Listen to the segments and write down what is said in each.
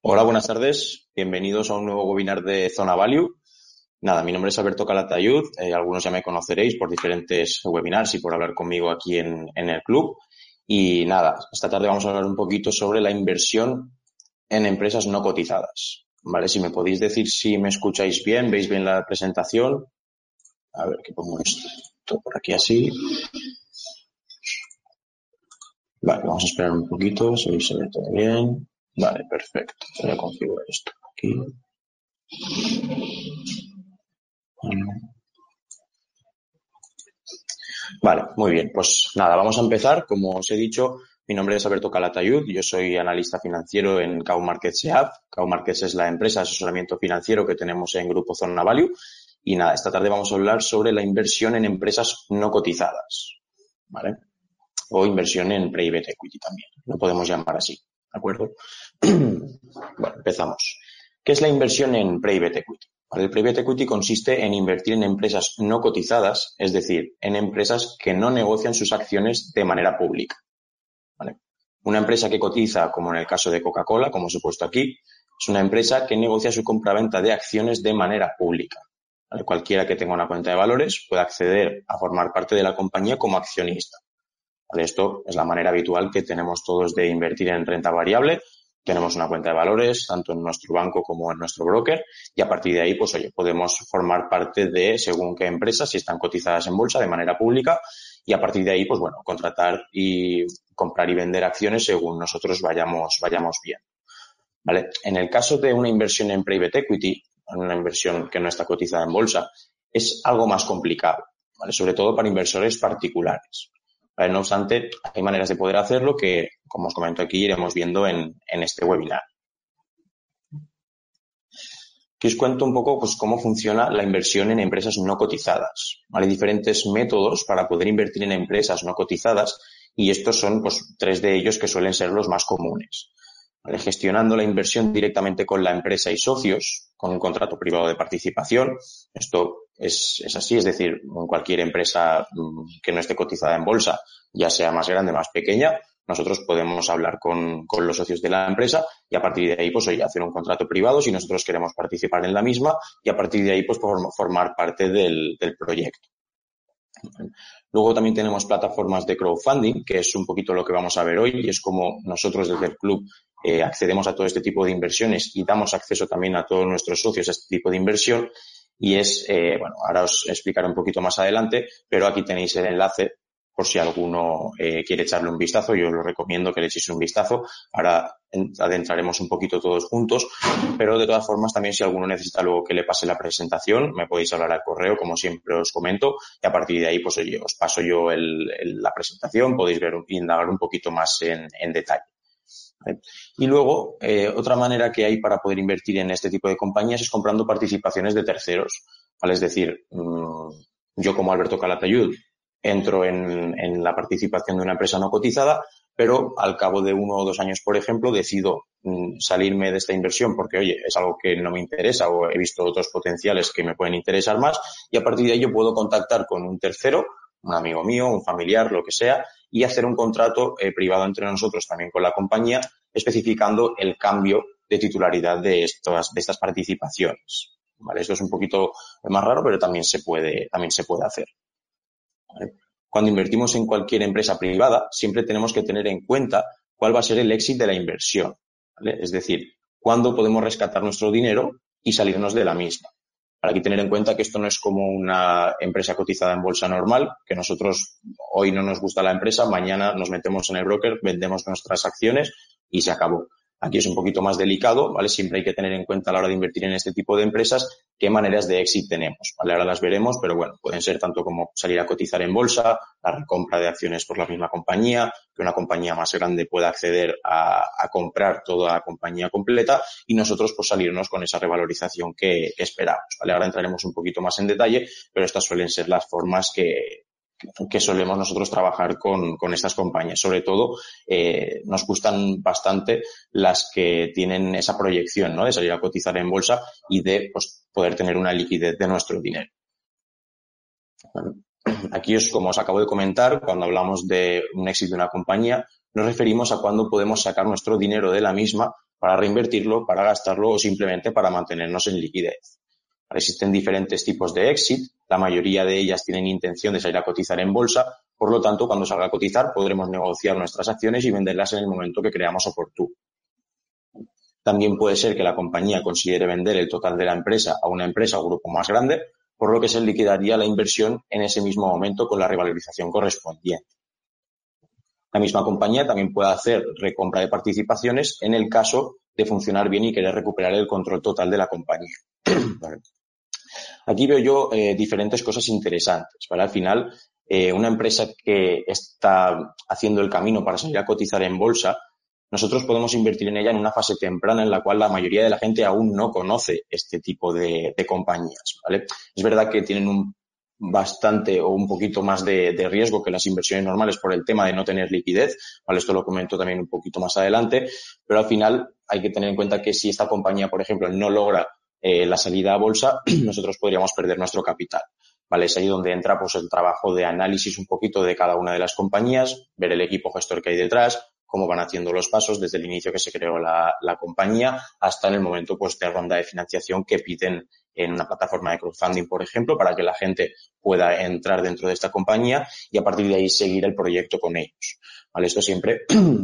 Hola, buenas tardes. Bienvenidos a un nuevo webinar de Zona Value. Nada, mi nombre es Alberto Calatayud. Algunos ya me conoceréis por diferentes webinars y por hablar conmigo aquí en el club. Y nada, esta tarde vamos a hablar un poquito sobre la inversión en empresas no cotizadas. Vale, si me podéis decir si me escucháis bien, veis bien la presentación. A ver, que pongo esto por aquí así. Vale, vamos a esperar un poquito, se ve todo bien. Vale, perfecto. Voy a configurar esto aquí. Vale, muy bien. Pues nada, vamos a empezar. Como os he dicho, mi nombre es Alberto Calatayud. Yo soy analista financiero en Cow Markets EAP. Cow Markets es la empresa de asesoramiento financiero que tenemos en Grupo Zona Value. Y nada, esta tarde vamos a hablar sobre la inversión en empresas no cotizadas, ¿vale? O inversión en private equity también. Lo podemos llamar así, ¿de acuerdo? Bueno, empezamos. ¿Qué es la inversión en private equity? El private equity consiste en invertir en empresas no cotizadas, es decir, en empresas que no negocian sus acciones de manera pública, ¿vale? Una empresa que cotiza, como en el caso de Coca-Cola, como os he puesto aquí, es una empresa que negocia su compraventa de acciones de manera pública, ¿vale? Cualquiera que tenga una cuenta de valores puede acceder a formar parte de la compañía como accionista, ¿vale? Esto es la manera habitual que tenemos todos de invertir en renta variable. Tenemos una cuenta de valores, tanto en nuestro banco como en nuestro broker, y a partir de ahí, pues oye, podemos formar parte de según qué empresas, si están cotizadas en bolsa de manera pública, y a partir de ahí, pues bueno, contratar y comprar y vender acciones según nosotros vayamos bien, ¿vale? En el caso de una inversión en private equity, una inversión que no está cotizada en bolsa, es algo más complicado, ¿vale? Sobre todo para inversores particulares. ¿Vale? No obstante, hay maneras de poder hacerlo que, como os comento aquí, iremos viendo en este webinar. Aquí os cuento un poco pues, cómo funciona la inversión en empresas no cotizadas. ¿Vale? Hay diferentes métodos para poder invertir en empresas no cotizadas y estos son pues, 3 de ellos que suelen ser los más comunes. ¿Vale? Gestionando la inversión directamente con la empresa y socios, con un contrato privado de participación. Esto es así, es decir, en cualquier empresa que no esté cotizada en bolsa, ya sea más grande o más pequeña, nosotros podemos hablar con los socios de la empresa y a partir de ahí, pues, oye, hacer un contrato privado si nosotros queremos participar en la misma y a partir de ahí, pues, formar parte del proyecto. Luego también tenemos plataformas de crowdfunding, que es un poquito lo que vamos a ver hoy y es como nosotros desde el club accedemos a todo este tipo de inversiones y damos acceso también a todos nuestros socios a este tipo de inversión y es, bueno, ahora os explicaré un poquito más adelante, pero aquí tenéis el enlace por si alguno quiere echarle un vistazo. Yo os recomiendo que le echéis un vistazo. Ahora adentraremos un poquito todos juntos, pero de todas formas también si alguno necesita luego que le pase la presentación, me podéis hablar al correo, como siempre os comento, y a partir de ahí, pues oye, os paso yo la presentación, podéis ver indagar un poquito más en detalle. ¿Vale? Y luego, otra manera que hay para poder invertir en este tipo de compañías es comprando participaciones de terceros, ¿vale? Es decir, yo como Alberto Calatayud entro en la participación de una empresa no cotizada, pero al cabo de 1 o 2 años, por ejemplo, decido salirme de esta inversión porque, oye, es algo que no me interesa o he visto otros potenciales que me pueden interesar más y a partir de ahí yo puedo contactar con un tercero, un amigo mío, un familiar, lo que sea, y hacer un contrato privado entre nosotros también con la compañía, especificando el cambio de titularidad de estas participaciones. ¿Vale? Esto es un poquito más raro, pero también se puede hacer. ¿Vale? Cuando invertimos en cualquier empresa privada, siempre tenemos que tener en cuenta cuál va a ser el éxito de la inversión, ¿vale? Es decir, cuándo podemos rescatar nuestro dinero y salirnos de la misma. Hay que tener en cuenta que esto no es como una empresa cotizada en bolsa normal, que nosotros hoy no nos gusta la empresa, mañana nos metemos en el broker, vendemos nuestras acciones y se acabó. Aquí es un poquito más delicado, ¿vale? Siempre hay que tener en cuenta a la hora de invertir en este tipo de empresas qué maneras de éxito tenemos, ¿vale? Ahora las veremos, pero bueno, pueden ser tanto como salir a cotizar en bolsa, la recompra de acciones por la misma compañía, que una compañía más grande pueda acceder a comprar toda la compañía completa y nosotros pues salirnos con esa revalorización que esperamos, ¿vale? Ahora entraremos un poquito más en detalle, pero estas suelen ser las formas que solemos nosotros trabajar con estas compañías. Sobre todo, nos gustan bastante las que tienen esa proyección, ¿no? De salir a cotizar en bolsa y de pues, poder tener una liquidez de nuestro dinero. Bueno, aquí, como os acabo de comentar, cuando hablamos de un éxito de una compañía, nos referimos a cuándo podemos sacar nuestro dinero de la misma para reinvertirlo, para gastarlo o simplemente para mantenernos en liquidez. Existen diferentes tipos de exit, la mayoría de ellas tienen intención de salir a cotizar en bolsa, por lo tanto, cuando salga a cotizar podremos negociar nuestras acciones y venderlas en el momento que creamos oportuno. También puede ser que la compañía considere vender el total de la empresa a una empresa o grupo más grande, por lo que se liquidaría la inversión en ese mismo momento con la revalorización correspondiente. La misma compañía también puede hacer recompra de participaciones en el caso de funcionar bien y querer recuperar el control total de la compañía. Vale. Aquí veo yo diferentes cosas interesantes, ¿vale? Al final, una empresa que está haciendo el camino para salir a cotizar en bolsa, nosotros podemos invertir en ella en una fase temprana en la cual la mayoría de la gente aún no conoce este tipo de compañías, ¿vale? Es verdad que tienen un bastante o un poquito más de riesgo que las inversiones normales por el tema de no tener liquidez, ¿vale? Esto lo comento también un poquito más adelante, pero al final hay que tener en cuenta que si esta compañía, por ejemplo, no logra la salida a bolsa, nosotros podríamos perder nuestro capital, ¿vale? Es ahí donde entra pues el trabajo de análisis un poquito de cada una de las compañías, ver el equipo gestor que hay detrás, cómo van haciendo los pasos desde el inicio que se creó la compañía hasta en el momento pues de ronda de financiación que piden en una plataforma de crowdfunding, por ejemplo, para que la gente pueda entrar dentro de esta compañía y a partir de ahí seguir el proyecto con ellos, ¿vale? Esto siempre,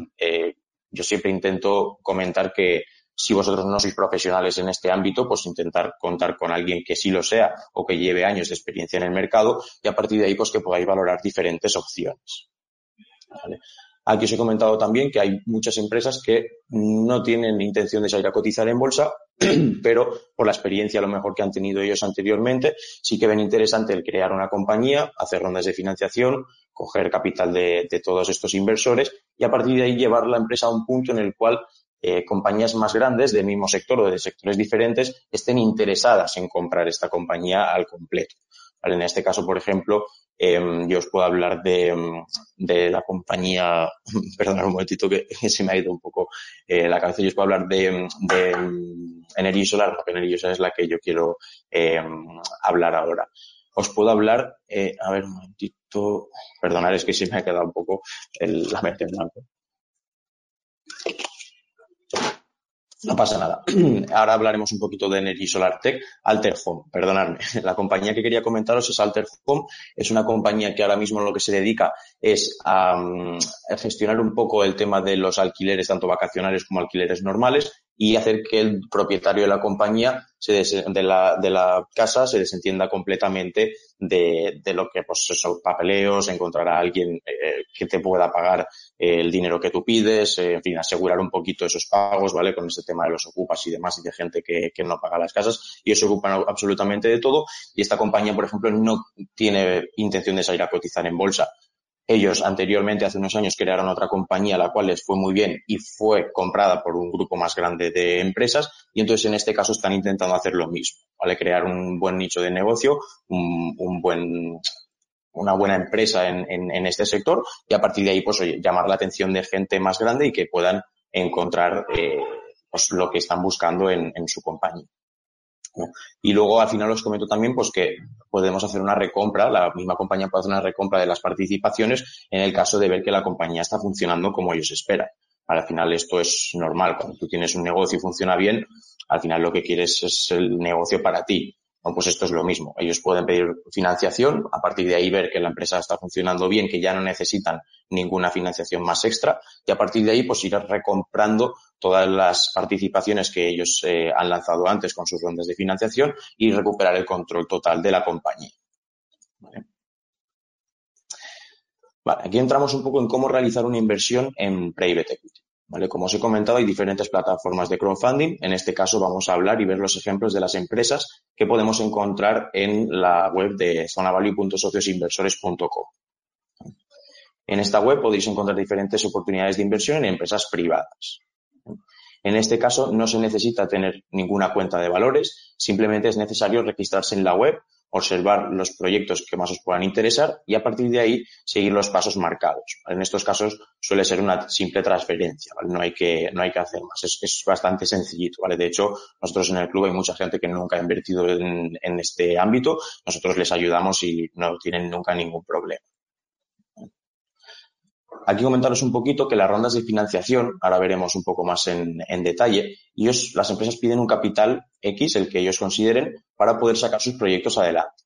yo siempre intento comentar que si vosotros no sois profesionales en este ámbito, pues intentar contar con alguien que sí lo sea o que lleve años de experiencia en el mercado y a partir de ahí pues que podáis valorar diferentes opciones, ¿vale? Aquí os he comentado también que hay muchas empresas que no tienen intención de salir a cotizar en bolsa, pero por la experiencia a lo mejor que han tenido ellos anteriormente, sí que ven interesante el crear una compañía, hacer rondas de financiación, coger capital de todos estos inversores y a partir de ahí llevar la empresa a un punto en el cual compañías más grandes del mismo sector o de sectores diferentes estén interesadas en comprar esta compañía al completo, ¿vale? En este caso, por ejemplo, yo os puedo hablar de la compañía, perdonad un momentito que se me ha ido un poco la cabeza, yo os puedo hablar de Energy Solar, porque Energy Solar es la que yo quiero hablar ahora. Os puedo hablar, a ver un momentito, perdonad, es que se me ha quedado un poco la mente en blanco. No pasa nada. Ahora hablaremos un poquito de Energy Solar Tech. Alter Home, perdonadme. La compañía que quería comentaros es Alter Home. Es una compañía que ahora mismo lo que se dedica es a gestionar un poco el tema de los alquileres, tanto vacacionales como alquileres normales, y hacer que el propietario de la compañía, de la casa, se desentienda completamente de lo que, pues, esos papeleos, encontrar a alguien que te pueda pagar el dinero que tú pides, en fin, asegurar un poquito esos pagos, ¿vale? Con este tema de los ocupas y demás y de gente que no paga las casas. Y ellos se ocupan absolutamente de todo. Y esta compañía, por ejemplo, no tiene intención de salir a cotizar en bolsa. Ellos anteriormente, hace unos años, crearon otra compañía, la cual les fue muy bien y fue comprada por un grupo más grande de empresas y entonces en este caso están intentando hacer lo mismo, ¿vale? Crear un buen nicho de negocio, una buena empresa en este sector y a partir de ahí pues oye, llamar la atención de gente más grande y que puedan encontrar pues lo que están buscando en su compañía. Y luego al final os comento también pues que podemos hacer una recompra, la misma compañía puede hacer una recompra de las participaciones en el caso de ver que la compañía está funcionando como ellos esperan. Al final esto es normal, cuando tú tienes un negocio y funciona bien, al final lo que quieres es el negocio para ti. Bueno, pues esto es lo mismo. Ellos pueden pedir financiación, a partir de ahí ver que la empresa está funcionando bien, que ya no necesitan ninguna financiación más extra y a partir de ahí pues ir recomprando todas las participaciones que ellos han lanzado antes con sus rondas de financiación y recuperar el control total de la compañía. Vale, aquí entramos un poco en cómo realizar una inversión en Private Equity. ¿Vale? Como os he comentado, hay diferentes plataformas de crowdfunding. En este caso vamos a hablar y ver los ejemplos de las empresas que podemos encontrar en la web de zonavalue.sociosinversores.com. En esta web podéis encontrar diferentes oportunidades de inversión en empresas privadas. En este caso no se necesita tener ninguna cuenta de valores, simplemente es necesario registrarse en la web, observar los proyectos que más os puedan interesar y a partir de ahí seguir los pasos marcados. En estos casos suele ser una simple transferencia, ¿vale? No hay que hacer más, es bastante sencillito, ¿vale? De hecho, nosotros en el club hay mucha gente que nunca ha invertido en este ámbito, nosotros les ayudamos y no tienen nunca ningún problema. Aquí comentaros un poquito que las rondas de financiación, ahora veremos un poco más en detalle, las empresas piden un capital X, el que ellos consideren, para poder sacar sus proyectos adelante.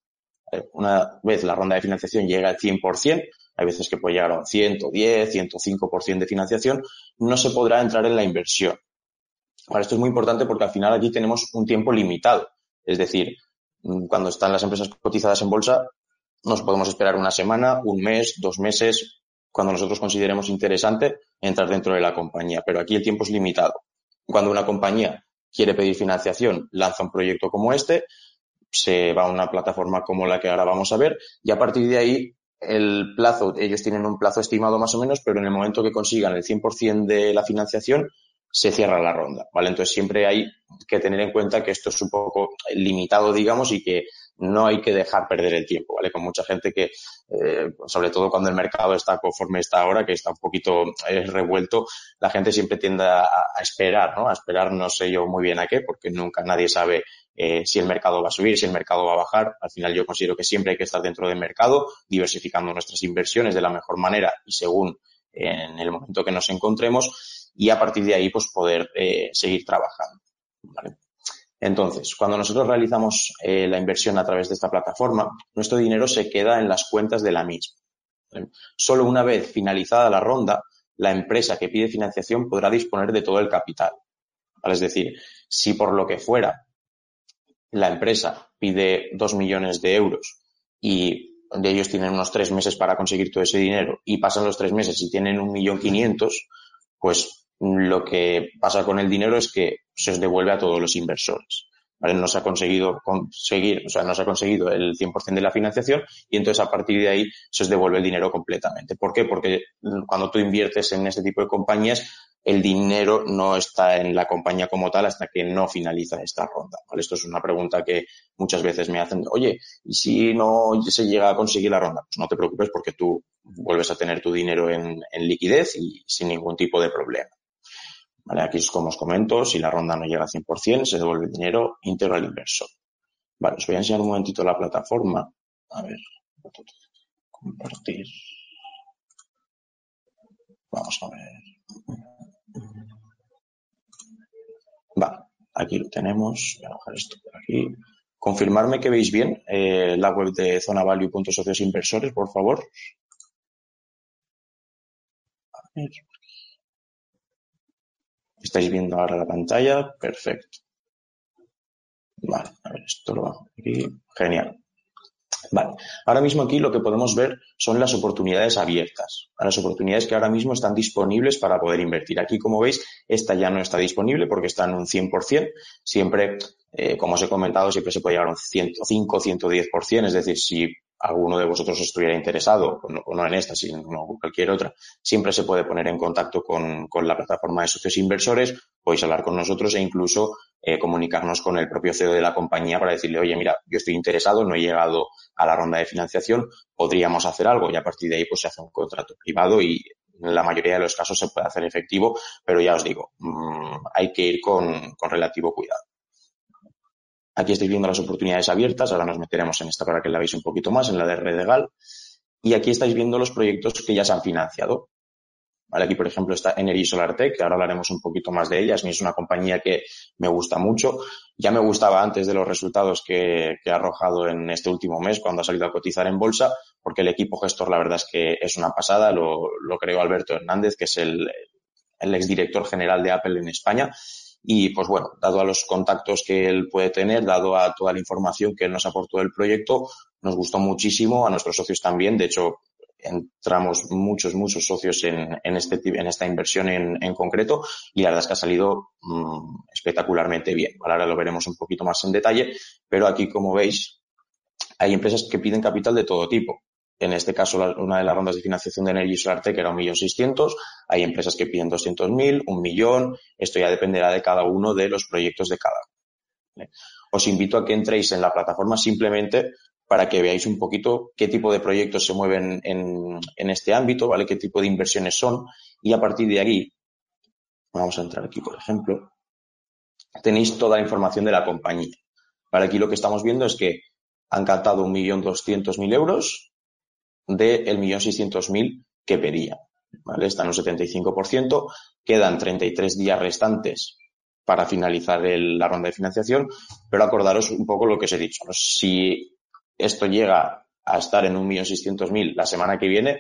Una vez la ronda de financiación llega al 100%, hay veces que puede llegar a un 110, 105% de financiación, no se podrá entrar en la inversión. Ahora, esto es muy importante porque al final aquí tenemos un tiempo limitado. Es decir, cuando están las empresas cotizadas en bolsa, nos podemos esperar una semana, un mes, 2 meses, cuando nosotros consideremos interesante entrar dentro de la compañía. Pero aquí el tiempo es limitado. Cuando una compañía quiere pedir financiación, lanza un proyecto como este, se va a una plataforma como la que ahora vamos a ver y a partir de ahí el plazo, ellos tienen un plazo estimado más o menos, pero en el momento que consigan el 100% de la financiación, se cierra la ronda, ¿vale? Entonces siempre hay que tener en cuenta que esto es un poco limitado, digamos, y que no hay que dejar perder el tiempo, ¿vale? Con mucha gente que, sobre todo cuando el mercado está conforme está ahora, que está un poquito revuelto, la gente siempre tiende a esperar, ¿no? A esperar no sé yo muy bien a qué, porque nunca nadie sabe si el mercado va a subir, si el mercado va a bajar. Al final yo considero que siempre hay que estar dentro del mercado, diversificando nuestras inversiones de la mejor manera y según en el momento que nos encontremos y a partir de ahí pues poder seguir trabajando, ¿vale? Entonces, cuando nosotros realizamos la inversión a través de esta plataforma, nuestro dinero se queda en las cuentas de la misma, ¿vale? Solo una vez finalizada la ronda, la empresa que pide financiación podrá disponer de todo el capital, ¿vale? Es decir, si por lo que fuera la empresa pide 2 millones de euros y de ellos tienen unos 3 meses para conseguir todo ese dinero y pasan los 3 meses y tienen 1.500.000, pues lo que pasa con el dinero es que se os devuelve a todos los inversores, ¿vale? No se ha conseguido conseguir, o sea, no se ha conseguido el 100% de la financiación y entonces a partir de ahí se os devuelve el dinero completamente. ¿Por qué? Porque cuando tú inviertes en este tipo de compañías, el dinero no está en la compañía como tal hasta que no finaliza esta ronda, ¿vale? Esto es una pregunta que muchas veces me hacen, oye, ¿y si no se llega a conseguir la ronda? Pues no te preocupes porque tú vuelves a tener tu dinero en liquidez y sin ningún tipo de problema, ¿vale? Aquí es como os comento, si la ronda no llega al 100%, se devuelve el dinero íntegro al inversor. Vale, os voy a enseñar un momentito la plataforma. A ver, compartir. Vamos a ver. Vale, aquí lo tenemos. Voy a bajar esto por aquí. Confirmarme que veis bien la web de zonavalue.socios inversores, por favor. A ver. ¿Estáis viendo ahora la pantalla? Perfecto. Vale, a ver, esto lo bajo aquí. Genial. Vale, ahora mismo aquí lo que podemos ver son las oportunidades abiertas, las oportunidades que ahora mismo están disponibles para poder invertir. Aquí, como veis, esta ya no está disponible porque está en un 100%. Siempre, como os he comentado, siempre se puede llegar a un 105, 110%. Es decir, si alguno de vosotros estuviera interesado, o no en esta, sino en cualquier otra, siempre se puede poner en contacto con la plataforma de socios inversores, podéis hablar con nosotros e incluso comunicarnos con el propio CEO de la compañía para decirle, oye, mira, yo estoy interesado, no he llegado a la ronda de financiación, podríamos hacer algo y a partir de ahí pues se hace un contrato privado y en la mayoría de los casos se puede hacer efectivo, pero ya os digo, hay que ir con relativo cuidado. Aquí estáis viendo las oportunidades abiertas, ahora nos meteremos en esta para que la veáis un poquito más, en la de Redegal, y aquí estáis viendo los proyectos que ya se han financiado. Vale, aquí, por ejemplo, está Energy Solar Tech, que ahora hablaremos un poquito más de ella. Es una compañía que me gusta mucho. Ya me gustaba antes de los resultados que ha arrojado en este último mes, cuando ha salido a cotizar en bolsa, porque el equipo gestor, la verdad es que es una pasada. Lo creó Alberto Hernández, que es el exdirector general de Apple en España. Y, pues bueno, dado a los contactos que él puede tener, dado a toda la información que él nos aportó del proyecto, nos gustó muchísimo, a nuestros socios también. De hecho, entramos muchos socios en esta inversión en concreto y la verdad es que ha salido espectacularmente bien. Ahora lo veremos un poquito más en detalle, pero aquí, como veis, hay empresas que piden capital de todo tipo. En este caso, una de las rondas de financiación de Energy Solar Tech era 1.600.000. Hay empresas que piden 200.000, 1.000.000. Esto ya dependerá de cada uno de los proyectos de cada uno. Os invito a que entréis en la plataforma simplemente para que veáis un poquito qué tipo de proyectos se mueven en este ámbito, ¿vale? Qué tipo de inversiones son y a partir de aquí, vamos a entrar aquí, por ejemplo, tenéis toda la información de la compañía. Vale, aquí lo que estamos viendo es que han captado 1.200.000 euros del 1.600.000 que pedían. ¿vale? Está en un 75%, quedan 33 días restantes para finalizar la ronda de financiación, pero acordaros un poco lo que os he dicho, ¿no? Si esto llega a estar en 1.600.000 la semana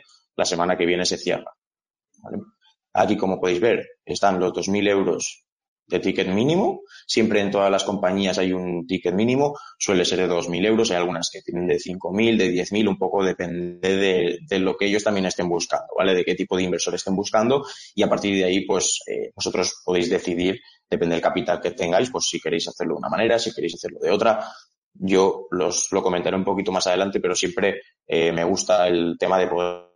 que viene se cierra, ¿vale? Aquí, como podéis ver, están los 2.000 euros de ticket mínimo. Siempre en todas las compañías hay un ticket mínimo, suele ser de 2.000 euros. Hay algunas que tienen de 5.000, de 10.000, un poco depende de lo que ellos también estén buscando, ¿vale? De qué tipo de inversor estén buscando, y a partir de ahí, pues, vosotros podéis decidir, depende del capital que tengáis, pues si queréis hacerlo de una manera, si queréis hacerlo de otra. Yo lo comentaré un poquito más adelante, pero siempre me gusta el tema de poder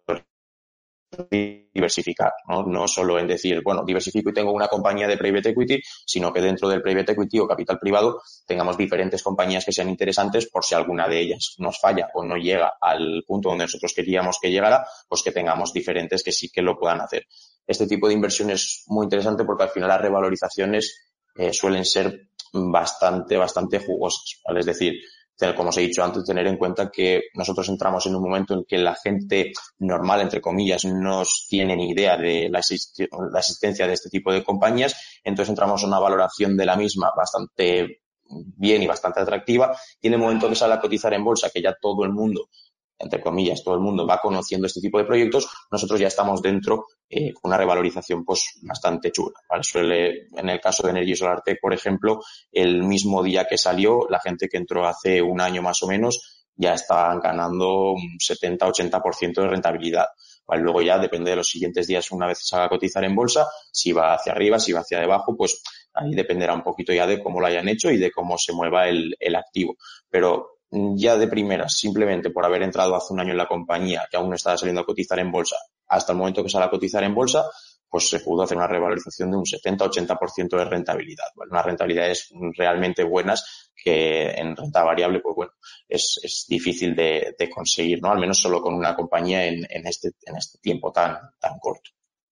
diversificar, ¿no? No solo en decir, bueno, diversifico y tengo una compañía de private equity, sino que dentro del private equity o capital privado tengamos diferentes compañías que sean interesantes, por si alguna de ellas nos falla o no llega al punto donde nosotros queríamos que llegara, pues que tengamos diferentes que sí que lo puedan hacer. Este tipo de inversión es muy interesante porque al final las revalorizaciones suelen ser bastante jugosas, ¿vale? Es decir, como os he dicho antes, tener en cuenta que nosotros entramos en un momento en que la gente normal, entre comillas, no tiene ni idea de la existencia de este tipo de compañías, entonces entramos en una valoración de la misma bastante bien y bastante atractiva, y en el momento que sale a cotizar en bolsa, que ya todo el mundo, entre comillas, todo el mundo va conociendo este tipo de proyectos, nosotros ya estamos dentro con una revalorización pues bastante chula, ¿vale? En el caso de Energy Solar Tech, por ejemplo, el mismo día que salió, la gente que entró hace un año más o menos ya estaban ganando un 70-80% de rentabilidad, ¿vale? Luego ya depende de los siguientes días, una vez se haga cotizar en bolsa, si va hacia arriba, si va hacia debajo, pues ahí dependerá un poquito ya de cómo lo hayan hecho y de cómo se mueva el activo. Pero ya de primeras, simplemente por haber entrado hace un año en la compañía, que aún no estaba saliendo a cotizar en bolsa, hasta el momento que sale a cotizar en bolsa, pues se pudo hacer una revalorización de un 70-80% de rentabilidad, ¿vale? Unas rentabilidades realmente buenas que en renta variable, pues bueno, es difícil de conseguir, ¿no? Al menos solo con una compañía en este tiempo tan corto,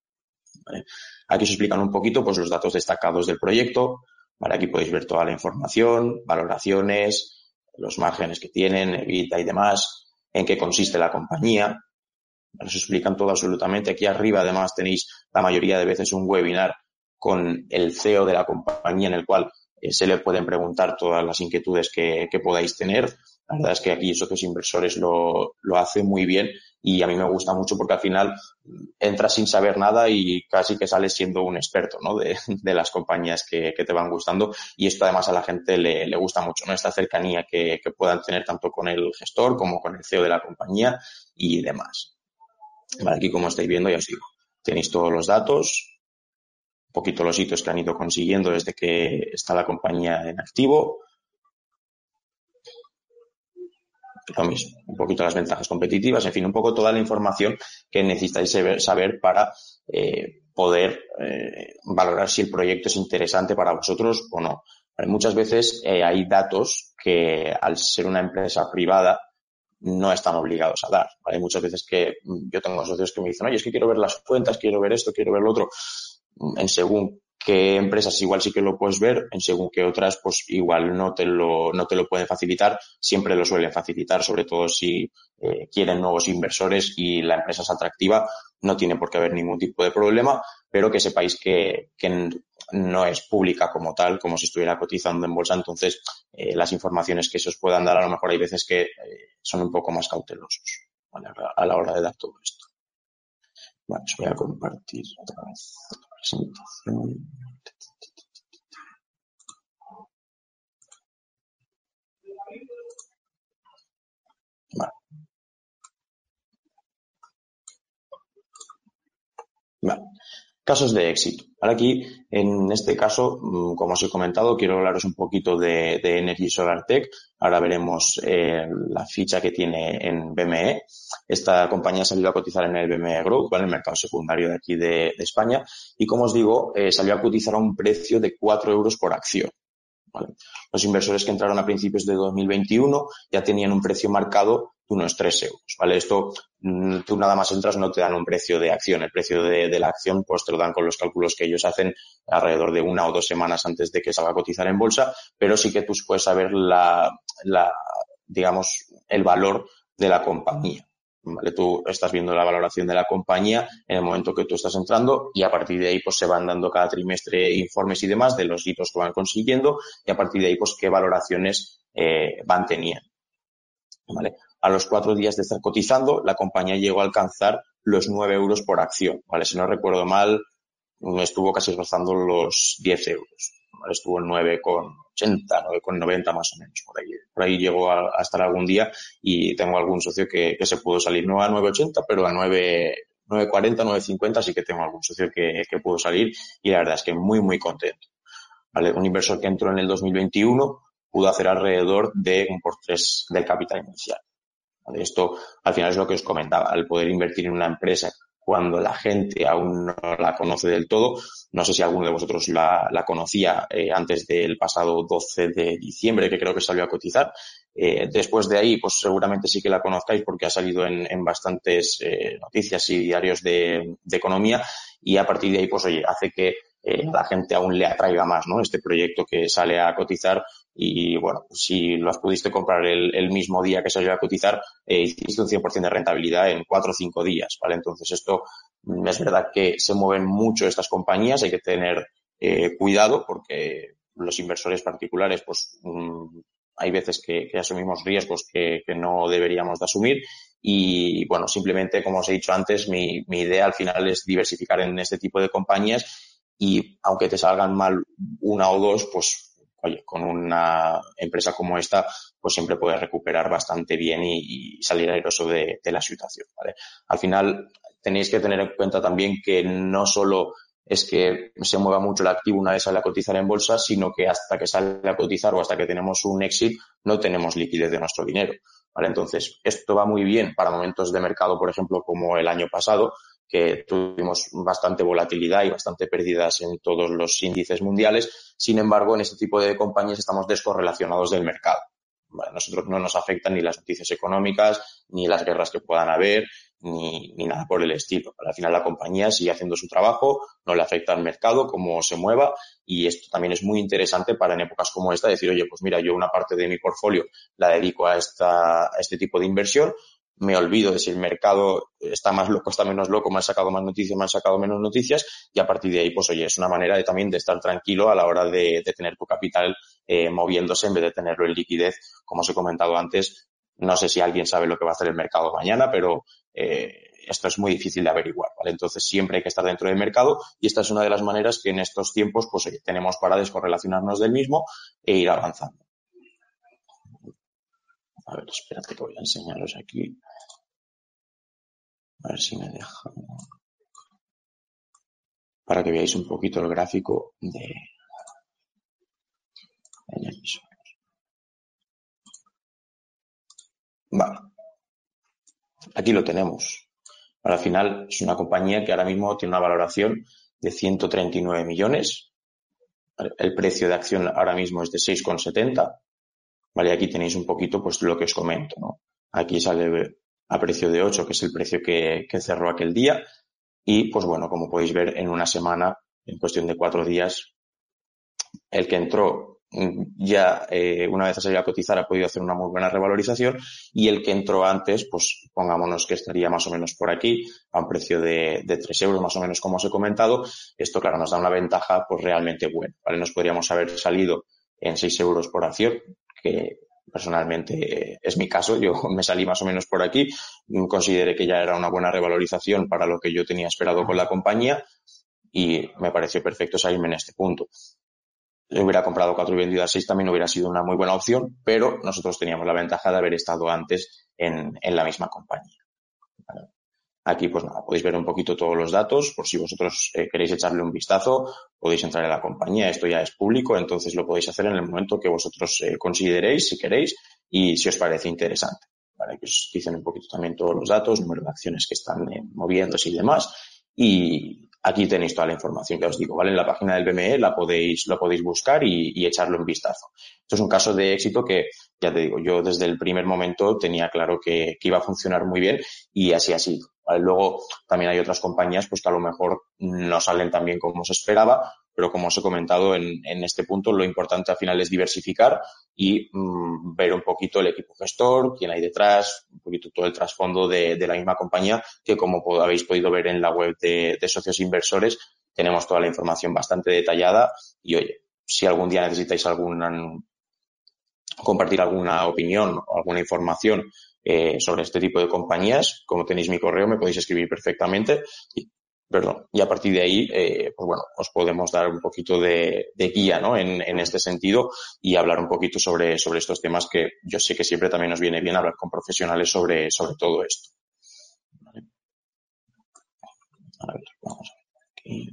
¿vale? Aquí se explican un poquito pues los datos destacados del proyecto, ¿vale? Aquí podéis ver toda la información, valoraciones, los márgenes que tienen, EBITDA y demás, en qué consiste la compañía. Nos explican todo absolutamente. Aquí arriba, además, tenéis la mayoría de veces un webinar con el CEO de la compañía en el cual se le pueden preguntar todas las inquietudes que podáis tener. La verdad es que aquí Socios Inversores lo hace muy bien y a mí me gusta mucho porque al final entras sin saber nada y casi que sales siendo un experto, ¿no? de las compañías que te van gustando, y esto además a la gente le gusta mucho, ¿no? Esta cercanía que puedan tener tanto con el gestor como con el CEO de la compañía y demás. Vale, aquí como estáis viendo, ya os digo, tenéis todos los datos, un poquito los hitos que han ido consiguiendo desde que está la compañía en activo. Lo mismo, un poquito las ventajas competitivas, en fin, un poco toda la información que necesitáis saber para poder valorar si el proyecto es interesante para vosotros o no. ¿Vale? Muchas veces hay datos que al ser una empresa privada no están obligados a dar, ¿vale? Muchas veces que yo tengo socios que me dicen, oye, es que quiero ver las cuentas, quiero ver esto, quiero ver lo otro. En según qué empresas igual sí que lo puedes ver, en según qué otras pues igual no te lo pueden facilitar. Siempre lo suelen facilitar, sobre todo si quieren nuevos inversores y la empresa es atractiva, no tiene por qué haber ningún tipo de problema, pero que sepáis que no es pública como tal, como si estuviera cotizando en bolsa. Entonces las informaciones que se os puedan dar, a lo mejor hay veces que son un poco más cautelosos, ¿vale? A la hora de dar todo esto. Vale, os voy a compartir otra vez la presentación. Vale. Vale. Casos de éxito. Ahora aquí, en este caso, como os he comentado, quiero hablaros un poquito de Energy Solar Tech. Ahora veremos la ficha que tiene en BME. Esta compañía salió a cotizar en el BME Growth, ¿vale? El mercado secundario de aquí de España. Y como os digo, salió a cotizar a un precio de 4 euros por acción, ¿vale? Los inversores que entraron a principios de 2021 ya tenían un precio marcado de unos 3 euros, ¿vale? Esto, tú nada más entras, no te dan un precio de acción. El precio de la acción pues te lo dan con los cálculos que ellos hacen alrededor de 1 o 2 semanas antes de que salga a cotizar en bolsa, pero sí que tú puedes saber digamos, el valor de la compañía, ¿vale? Tú estás viendo la valoración de la compañía en el momento que tú estás entrando y a partir de ahí pues se van dando cada trimestre informes y demás de los hitos que van consiguiendo y a partir de ahí pues qué valoraciones van teniendo, ¿vale? A los 4 días de estar cotizando, la compañía llegó a alcanzar los 9 euros por acción, ¿vale? Si no recuerdo mal, estuvo casi rozando los 10 euros, ¿vale? Estuvo en 9,80, 9,90 más o menos, por ahí llegó a estar algún día y tengo algún socio que se pudo salir, no a 9,80, pero a 9,40, 9,50 sí que tengo algún socio que pudo salir y la verdad es que muy, muy contento, ¿vale? Un inversor que entró en el 2021 pudo hacer alrededor de 1/3 del capital inicial. ¿Vale? Esto al final es lo que os comentaba, al poder invertir en una empresa cuando la gente aún no la conoce del todo. No sé si alguno de vosotros la conocía antes del pasado 12 de diciembre, que creo que salió a cotizar. Después de ahí, pues seguramente sí que la conozcáis porque ha salido en bastantes noticias y diarios de economía y a partir de ahí, pues oye, hace que la gente aún le atraiga más, ¿no? Este proyecto que sale a cotizar y bueno, si los pudiste comprar el mismo día que salió a cotizar, hiciste un 100% de rentabilidad en 4 o 5 días, ¿vale? Entonces esto es verdad que se mueven mucho estas compañías, hay que tener cuidado porque los inversores particulares, pues hay veces que asumimos riesgos que no deberíamos de asumir y bueno, simplemente como os he dicho antes, mi idea al final es diversificar en este tipo de compañías y aunque te salgan mal una o dos, pues oye, con una empresa como esta, pues siempre puedes recuperar bastante bien y salir airoso de la situación, ¿vale? Al final tenéis que tener en cuenta también que no solo es que se mueva mucho el activo una vez sale a cotizar en bolsa, sino que hasta que sale a cotizar o hasta que tenemos un exit no tenemos liquidez de nuestro dinero, ¿vale? Entonces, esto va muy bien para momentos de mercado, por ejemplo, como el año pasado, que tuvimos bastante volatilidad y bastante pérdidas en todos los índices mundiales. Sin embargo, en este tipo de compañías estamos descorrelacionados del mercado. Vale, nosotros no nos afectan ni las noticias económicas, ni las guerras que puedan haber, ni nada por el estilo. Al final la compañía sigue haciendo su trabajo, no le afecta al mercado, cómo se mueva, y esto también es muy interesante para en épocas como esta decir, oye, pues mira, yo una parte de mi portfolio la dedico a este tipo de inversión, me olvido de si el mercado está más loco, está menos loco, me han sacado más noticias, me han sacado menos noticias y a partir de ahí, pues oye, es una manera de también de estar tranquilo a la hora de tener tu capital moviéndose en vez de tenerlo en liquidez. Como os he comentado antes, no sé si alguien sabe lo que va a hacer el mercado mañana, pero esto es muy difícil de averiguar, ¿vale? Entonces siempre hay que estar dentro del mercado y esta es una de las maneras que en estos tiempos, pues oye, tenemos para descorrelacionarnos del mismo e ir avanzando. A ver, espérate que voy a enseñaros aquí. A ver si me deja. Para que veáis un poquito el gráfico de emisor. Vale. Aquí lo tenemos. Al final es una compañía que ahora mismo tiene una valoración de 139 millones. El precio de acción ahora mismo es de 6,70. Vale, aquí tenéis un poquito pues lo que os comento, ¿no? Aquí sale a precio de 8, que es el precio que cerró aquel día. Y pues bueno, como podéis ver, en una semana, en cuestión de 4 días, el que entró ya una vez ha salido a cotizar ha podido hacer una muy buena revalorización y el que entró antes, pues pongámonos que estaría más o menos por aquí, a un precio de 3 euros más o menos como os he comentado. Esto, claro, nos da una ventaja pues realmente buena, ¿vale? Nos podríamos haber salido en 6 euros por acción, que personalmente es mi caso, yo me salí más o menos por aquí, consideré que ya era una buena revalorización para lo que yo tenía esperado con la compañía y me pareció perfecto salirme en este punto. Hubiera comprado 4 y vendido a 6 también hubiera sido una muy buena opción, pero nosotros teníamos la ventaja de haber estado antes en la misma compañía. ¿Vale? Aquí, pues nada, podéis ver un poquito todos los datos, por si vosotros queréis echarle un vistazo, podéis entrar en la compañía, esto ya es público, entonces lo podéis hacer en el momento que vosotros consideréis, si queréis, y si os parece interesante. ¿Vale? Que os dicen un poquito también todos los datos, número de acciones que están moviéndose y demás, y aquí tenéis toda la información que os digo, ¿vale? En la página del BME lo podéis buscar y echarle un vistazo. Esto es un caso de éxito que, ya te digo, yo desde el primer momento tenía claro que iba a funcionar muy bien y así ha sido. ¿Vale? Luego también hay otras compañías pues que a lo mejor no salen tan bien como se esperaba, pero como os he comentado en este punto, lo importante al final es diversificar y ver un poquito el equipo gestor, quién hay detrás, un poquito todo el trasfondo de la misma compañía, que como habéis podido ver en la web de Socios Inversores, tenemos toda la información bastante detallada y, oye, si algún día necesitáis compartir alguna opinión o alguna información sobre este tipo de compañías, como tenéis mi correo, me podéis escribir perfectamente. Y a partir de ahí, pues bueno, os podemos dar un poquito de guía, ¿no? En este sentido y hablar un poquito sobre estos temas que yo sé que siempre también nos viene bien hablar con profesionales sobre todo esto. ¿Vale? A ver, vamos a ver aquí.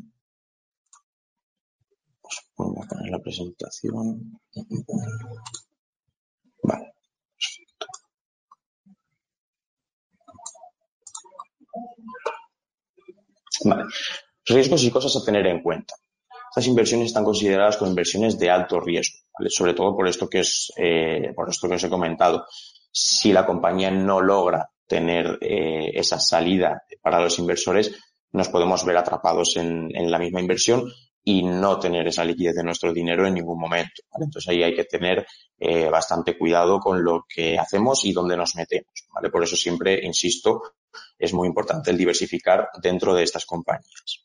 Voy a poner la presentación. Vale. Vale. Riesgos y cosas a tener en cuenta. Estas inversiones están consideradas como inversiones de alto riesgo, ¿vale? Sobre todo por esto que os he comentado. Si la compañía no logra tener esa salida para los inversores, nos podemos ver atrapados en la misma inversión y no tener esa liquidez de nuestro dinero en ningún momento, ¿vale? Entonces ahí hay que tener bastante cuidado con lo que hacemos y dónde nos metemos, ¿vale? Por eso siempre, insisto, es muy importante el diversificar dentro de estas compañías.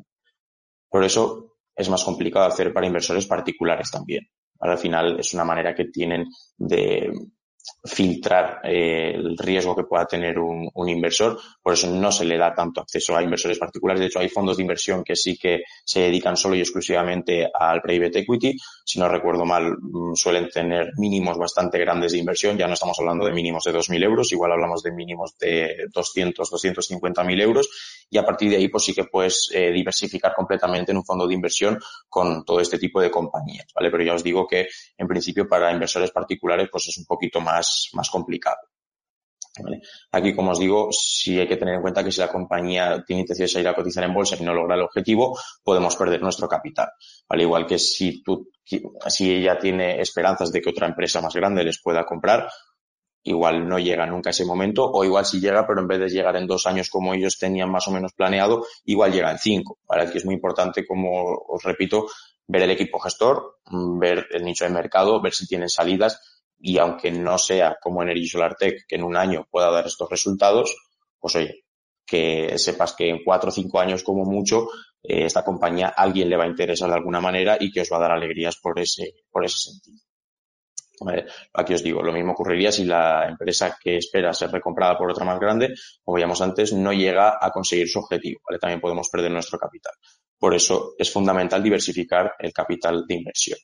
Por eso es más complicado hacer para inversores particulares también. Al final es una manera que tienen de filtrar el riesgo que pueda tener un inversor, por eso no se le da tanto acceso a inversores particulares. De hecho, hay fondos de inversión que sí que se dedican solo y exclusivamente al private equity. Si no recuerdo mal, suelen tener mínimos bastante grandes de inversión. Ya no estamos hablando de mínimos de 2.000 euros, igual hablamos de mínimos de 200, 250.000 euros, y a partir de ahí pues sí que puedes diversificar completamente en un fondo de inversión con todo este tipo de compañías, ¿vale? Pero ya os digo que en principio para inversores particulares pues es un poquito más complicado. ¿Vale? Aquí, como os digo, sí hay que tener en cuenta que si la compañía tiene intención de salir a cotizar en bolsa y no logra el objetivo, podemos perder nuestro capital. Al igual que si ella tiene esperanzas de que otra empresa más grande les pueda comprar, igual no llega nunca ese momento, o igual sí llega, pero en vez de llegar en 2 años como ellos tenían más o menos planeado, igual llega en 5. ¿Vale? Aquí es muy importante, como os repito, ver el equipo gestor, ver el nicho de mercado, ver si tienen salidas, y aunque no sea como Energy Solar Tech, que en un año pueda dar estos resultados, pues oye, que sepas que en 4 o 5 años como mucho, esta compañía a alguien le va a interesar de alguna manera y que os va a dar alegrías por ese sentido. Vale. Aquí os digo, lo mismo ocurriría si la empresa que espera ser recomprada por otra más grande, como veíamos antes, no llega a conseguir su objetivo, ¿vale? También podemos perder nuestro capital. Por eso es fundamental diversificar el capital de inversión.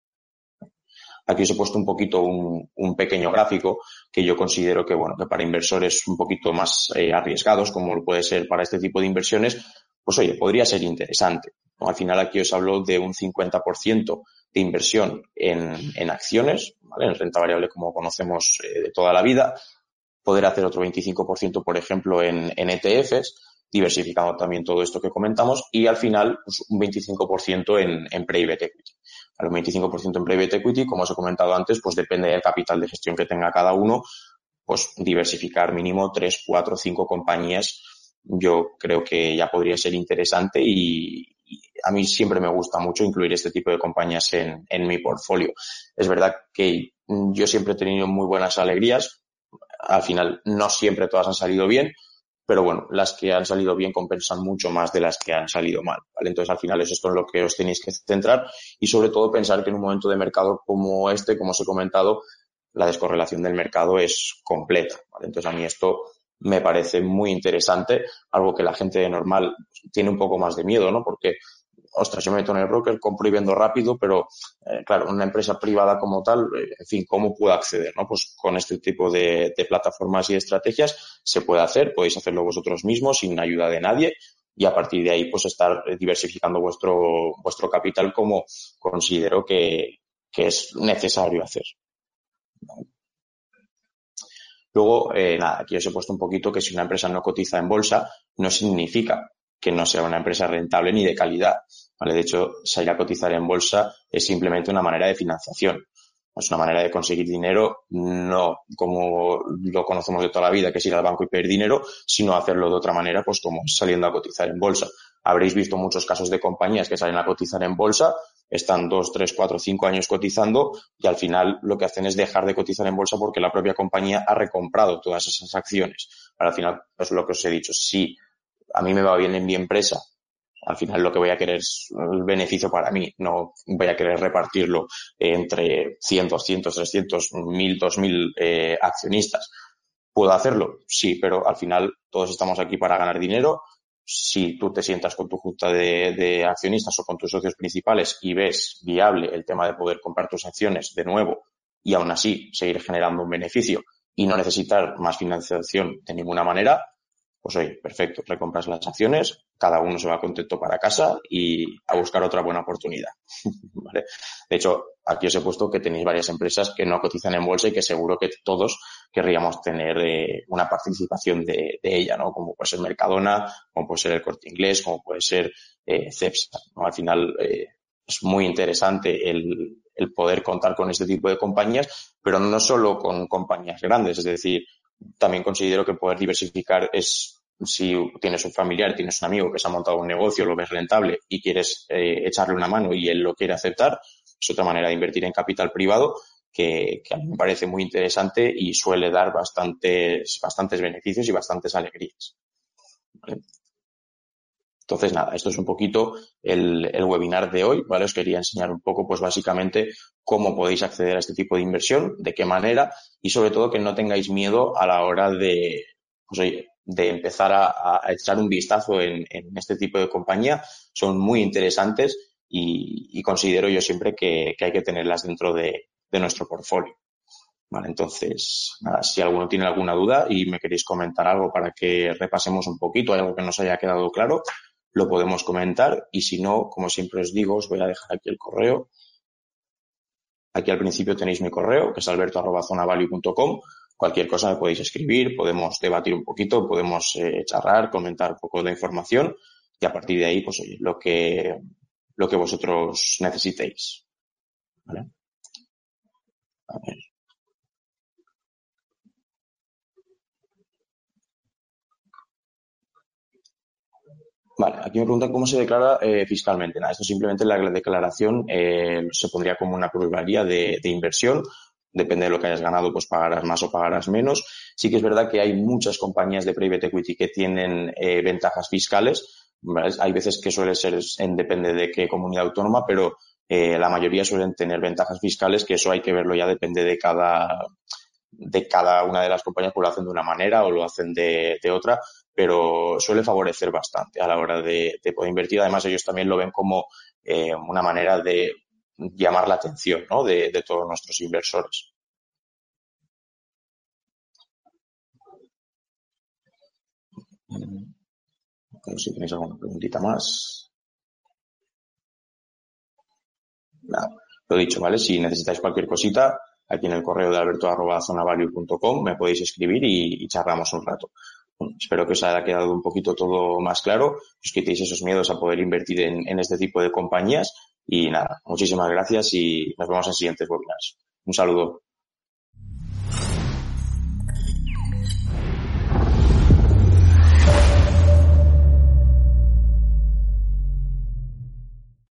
Aquí os he puesto un poquito un pequeño gráfico que yo considero que, bueno, que para inversores un poquito más arriesgados, como lo puede ser para este tipo de inversiones, pues oye, podría ser interesante, ¿no? Al final aquí os hablo de un 50% de inversión en acciones, ¿vale? En renta variable como conocemos de toda la vida, poder hacer otro 25%, por ejemplo, en ETFs, diversificando también todo esto que comentamos, y al final pues, un 25% en private equity. Un 25% en private equity, como os he comentado antes, pues depende del capital de gestión que tenga cada uno, pues diversificar mínimo 3, 4, 5 compañías, yo creo que ya podría ser interesante y a mí siempre me gusta mucho incluir este tipo de compañías en mi portfolio. Es verdad que yo siempre he tenido muy buenas alegrías. Al final no siempre todas han salido bien, pero bueno, las que han salido bien compensan mucho más de las que han salido mal, ¿vale? Entonces, al final es esto en lo que os tenéis que centrar y sobre todo pensar que en un momento de mercado como este, como os he comentado, la descorrelación del mercado es completa, ¿vale? Entonces, a mí esto me parece muy interesante, algo que la gente de normal tiene un poco más de miedo, ¿no? Porque ostras, yo me meto en el broker, compro y vendo rápido, pero claro, una empresa privada como tal, en fin, ¿cómo puedo acceder? ¿No? Pues con este tipo de plataformas y de estrategias se puede hacer, podéis hacerlo vosotros mismos sin ayuda de nadie y a partir de ahí pues estar diversificando vuestro capital como considero que es necesario hacer. Luego, nada, aquí os he puesto un poquito que si una empresa no cotiza en bolsa, no significa que no sea una empresa rentable ni de calidad, ¿vale? De hecho, salir a cotizar en bolsa es simplemente una manera de financiación. Es una manera de conseguir dinero, no como lo conocemos de toda la vida, que es ir al banco y pedir dinero, sino hacerlo de otra manera, pues como saliendo a cotizar en bolsa. habréis visto muchos casos de compañías que salen a cotizar en bolsa, están 2, 3, 4, 5 años cotizando y al final lo que hacen es dejar de cotizar en bolsa porque la propia compañía ha recomprado todas esas acciones. Al final, es lo que os he dicho, si a mí me va bien en mi empresa, al final lo que voy a querer es el beneficio para mí, no voy a querer repartirlo entre 100, 200, 300, 1000, 2000 accionistas. ¿Puedo hacerlo? Sí, pero al final todos estamos aquí para ganar dinero. Si tú te sientas con tu junta de accionistas o con tus socios principales y ves viable el tema de poder comprar tus acciones de nuevo y aún así seguir generando un beneficio y no necesitar más financiación de ninguna manera, pues oye, perfecto, recompras las acciones, cada uno se va contento para casa y a buscar otra buena oportunidad. ¿Vale? De hecho, aquí os he puesto que tenéis varias empresas que no cotizan en bolsa y que seguro que todos querríamos tener una participación de ella, ¿no? Como puede ser Mercadona, como puede ser el Corte Inglés, como puede ser Cepsa, ¿no? Al final es muy interesante el poder contar con este tipo de compañías, pero no solo con compañías grandes, es decir, también considero que poder diversificar es, si tienes un familiar, tienes un amigo que se ha montado un negocio, lo ves rentable y quieres echarle una mano y él lo quiere aceptar, es otra manera de invertir en capital privado que a mí me parece muy interesante y suele dar bastantes beneficios y bastantes alegrías. ¿Vale? Entonces, nada, esto es un poquito el webinar de hoy, ¿vale? Os quería enseñar un poco, pues básicamente, cómo podéis acceder a este tipo de inversión, de qué manera y sobre todo que no tengáis miedo a la hora de, pues, oye, de empezar a echar un vistazo en este tipo de compañía. Son muy interesantes y considero yo siempre que hay que tenerlas dentro de nuestro portfolio. Vale, entonces, nada, si alguno tiene alguna duda y me queréis comentar algo para que repasemos un poquito, algo que nos haya quedado claro, lo podemos comentar y si no, como siempre os digo, os voy a dejar aquí el correo. Aquí al principio tenéis mi correo, que es alberto@zonavalue.com. Cualquier cosa me podéis escribir, podemos debatir un poquito, podemos charlar, comentar un poco de información y a partir de ahí, pues oye, lo que vosotros necesitéis. ¿Vale? A ver. Vale, aquí me preguntan cómo se declara fiscalmente. Nada, esto simplemente la declaración se pondría como una plusvalía de inversión. Depende de lo que hayas ganado, pues pagarás más o pagarás menos. Sí que es verdad que hay muchas compañías de private equity que tienen ventajas fiscales. ¿Vale? Hay veces que suele ser, depende de qué comunidad autónoma, pero la mayoría suelen tener ventajas fiscales, que eso hay que verlo ya, depende de cada una de las compañías, pues lo hacen de una manera o lo hacen de otra, pero suele favorecer bastante a la hora de poder invertir. Además, ellos también lo ven como una manera de llamar la atención, ¿no? de todos nuestros inversores. A ver si tenéis alguna preguntita más. Nada, lo dicho, ¿vale? Si necesitáis cualquier cosita, aquí en el correo de alberto@zonavalue.com me podéis escribir y charlamos un rato. Bueno, espero que os haya quedado un poquito todo más claro, que os quitéis esos miedos a poder invertir en este tipo de compañías y nada, muchísimas gracias y nos vemos en siguientes webinars. Un saludo.